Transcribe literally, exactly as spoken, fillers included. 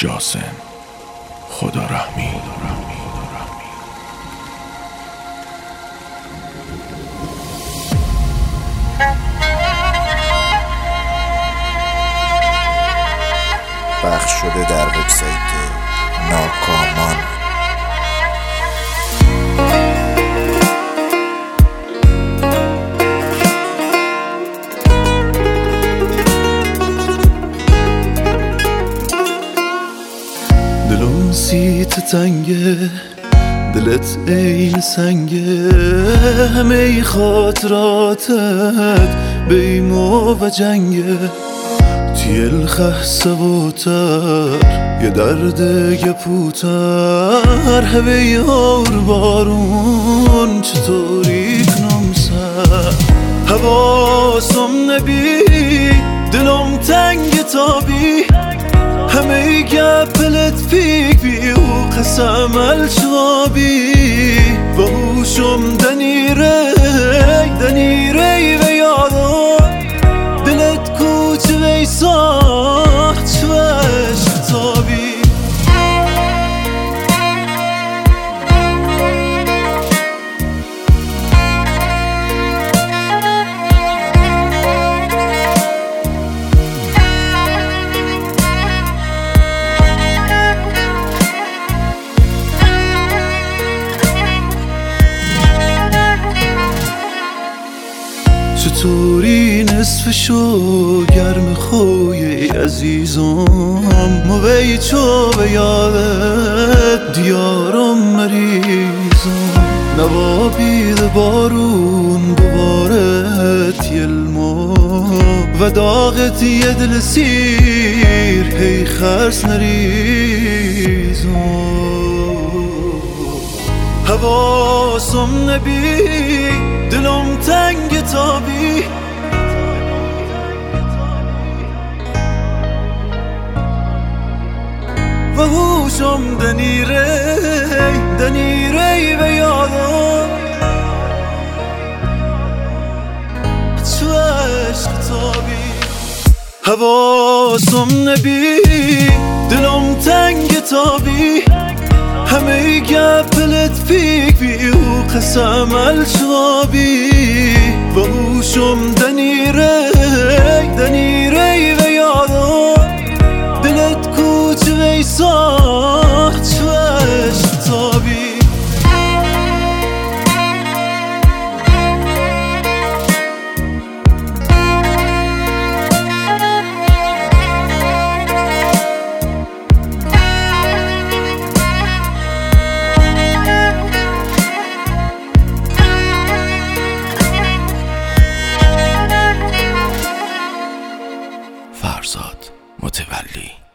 جاسم خدا رحمی. پخش شده در وبسایت ناکامان. دلم سیت تنگه، دلت این سنگه، همه خاطراتت بیمو و جنگه، توی الخه بوتر یه درد یه پوتر، هوی آور بارون چطوری کنم سر، حواسم نبی دلم تنگ تابی، همه گپلت پیک بی و قسم الشوابی، و هوشم دنیره دنیره و یادم دلت کوچ وی ساخت شوش تابی. چطوری نصف شو گرم خوی عزیزم، موی چو به یادت دیارم مریضم، نوابید بارون ببارت یلمو و داغت یه دل سیر هی خرس نریزم، حواسم نبی دلم تنگ تابی، و هوشم دنیره دنیره و یادم چو عشق تابی، حواسم نبی دلم تنگ تابی، همه گپلت پیک بی و قسم الشوابی، و هوشم دنیره دنیره و یادم دلت کوچ وی ساخت شوش تابی. فرزاد متولی.